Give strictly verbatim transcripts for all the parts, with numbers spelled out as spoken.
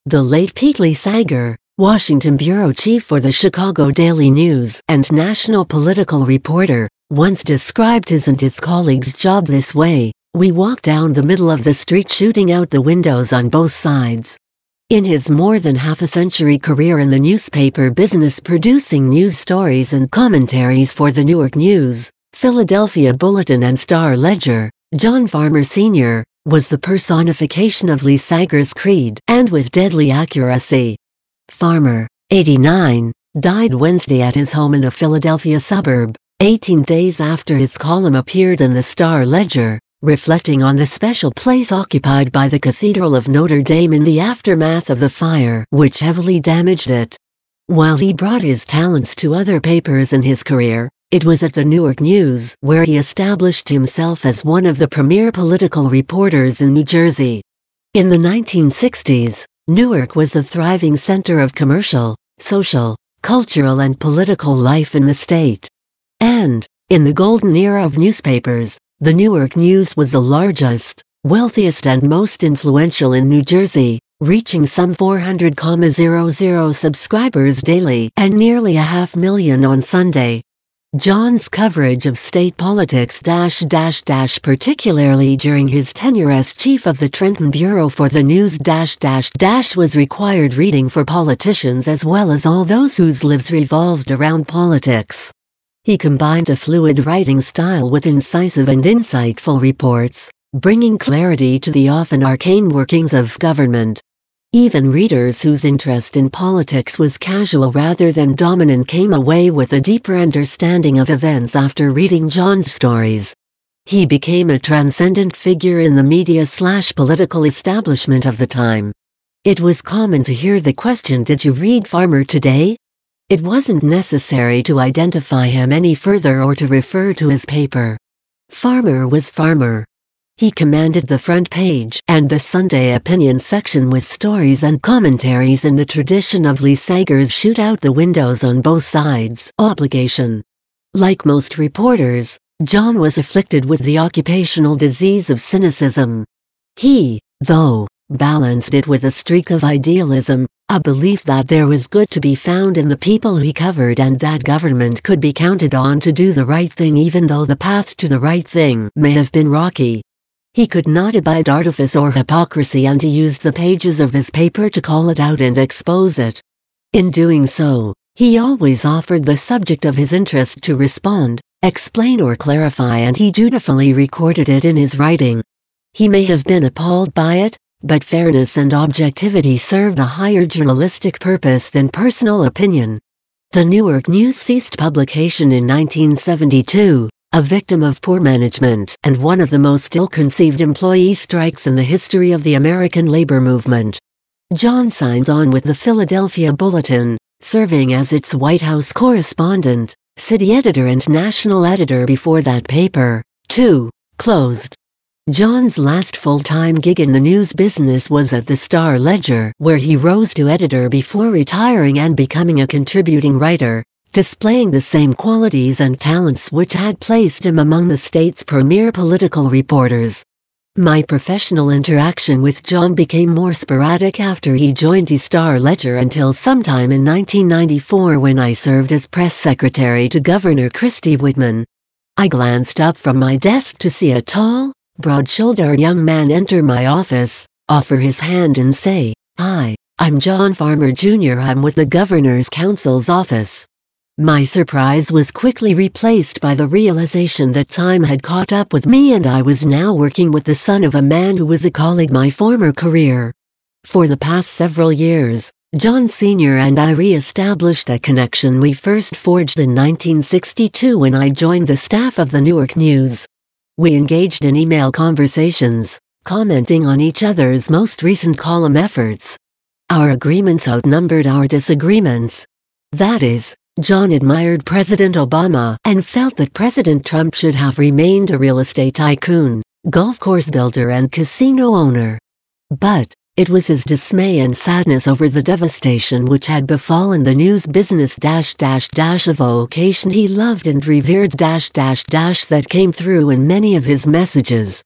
The late Pete Lee Sager, Washington bureau chief for the Chicago Daily News and national political reporter, once described his and his colleagues' job this way: "We walk down the middle of the street shooting out the windows on both sides." In his more than half a century career in the newspaper business producing news stories and commentaries for the Newark News, Philadelphia Bulletin and Star-Ledger, John Farmer Senior was the personification of Lee Sager's creed, and with deadly accuracy. Farmer, eighty-nine, died Wednesday at his home in a Philadelphia suburb, eighteen days after his column appeared in the Star-Ledger, reflecting on the special place occupied by the Cathedral of Notre Dame in the aftermath of the fire which heavily damaged it. While he brought his talents to other papers in his career, it was at the Newark News where he established himself as one of the premier political reporters in New Jersey. In the nineteen sixties, Newark was the thriving center of commercial, social, cultural and political life in the state. And, in the golden era of newspapers, the Newark News was the largest, wealthiest and most influential in New Jersey, reaching some four hundred thousand subscribers daily and nearly a half million on Sunday. John's coverage of state politics dash dash dash particularly during his tenure as chief of the Trenton Bureau for the News dash dash dash was required reading for politicians as well as all those whose lives revolved around politics. He combined a fluid writing style with incisive and insightful reports, bringing clarity to the often arcane workings of government. Even readers whose interest in politics was casual rather than dominant came away with a deeper understanding of events after reading John's stories. He became a transcendent figure in the media-slash-political establishment of the time. It was common to hear the question, "Did you read Farmer today?" It wasn't necessary to identify him any further or to refer to his paper. Farmer was Farmer. He commanded the front page and the Sunday opinion section with stories and commentaries in the tradition of Lee Sager's shoot out the windows on both sides obligation. Like most reporters, John was afflicted with the occupational disease of cynicism. He, though, balanced it with a streak of idealism, a belief that there was good to be found in the people he covered and that government could be counted on to do the right thing even though the path to the right thing may have been rocky. He could not abide artifice or hypocrisy, and he used the pages of his paper to call it out and expose it. In doing so, he always offered the subject of his interest to respond, explain or clarify, and he dutifully recorded it in his writing. He may have been appalled by it, but fairness and objectivity served a higher journalistic purpose than personal opinion. The Newark News ceased publication in nineteen seventy-two. A victim of poor management and one of the most ill-conceived employee strikes in the history of the American labor movement. John signed on with the Philadelphia Bulletin, serving as its White House correspondent, city editor and national editor before that paper, too, closed. John's last full-time gig in the news business was at the Star-Ledger, where he rose to editor before retiring and becoming a contributing writer, displaying the same qualities and talents which had placed him among the state's premier political reporters. My professional interaction with John became more sporadic after he joined the Star-Ledger until sometime in nineteen ninety-four when I served as press secretary to Governor Christie Whitman. I glanced up from my desk to see a tall, broad-shouldered young man enter my office, offer his hand and say, "Hi, I'm John Farmer Junior I'm with the Governor's Counsel's office." My surprise was quickly replaced by the realization that time had caught up with me and I was now working with the son of a man who was a colleague my former career. For the past several years, John Senior and I re-established a connection we first forged in nineteen sixty-two when I joined the staff of the Newark News. We engaged in email conversations, commenting on each other's most recent column efforts. Our agreements outnumbered our disagreements. That is, John admired President Obama and felt that President Trump should have remained a real estate tycoon, golf course builder and casino owner. But it was his dismay and sadness over the devastation which had befallen the news business dash dash dash a vocation he loved and revered dash dash dash that came through in many of his messages.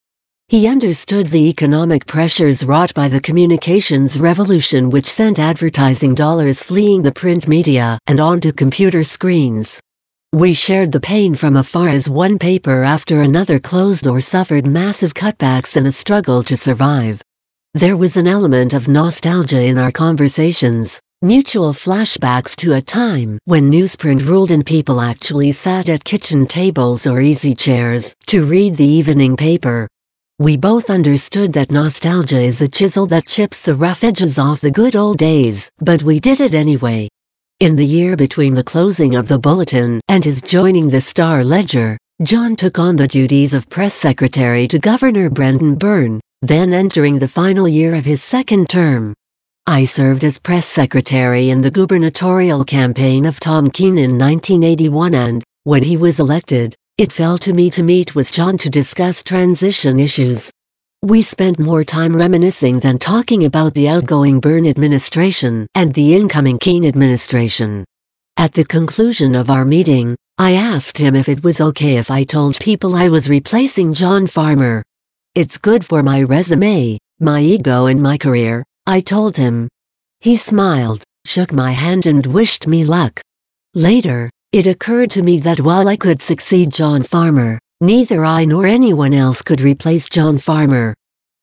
He understood the economic pressures wrought by the communications revolution, which sent advertising dollars fleeing the print media and onto computer screens. We shared the pain from afar as one paper after another closed or suffered massive cutbacks in a struggle to survive. There was an element of nostalgia in our conversations, mutual flashbacks to a time when newsprint ruled and people actually sat at kitchen tables or easy chairs to read the evening paper. We both understood that nostalgia is a chisel that chips the rough edges off the good old days, but we did it anyway. In the year between the closing of the Bulletin and his joining the Star-Ledger, John took on the duties of press secretary to Governor Brendan Byrne, then entering the final year of his second term. I served as press secretary in the gubernatorial campaign of Tom Keene in nineteen eighty-one, and, when he was elected, it fell to me to meet with John to discuss transition issues. We spent more time reminiscing than talking about the outgoing Byrne administration and the incoming Keene administration. At the conclusion of our meeting, I asked him if it was okay if I told people I was replacing John Farmer. "It's good for my resume, my ego and my career," I told him. He smiled, shook my hand and wished me luck. Later, it occurred to me that while I could succeed John Farmer, neither I nor anyone else could replace John Farmer.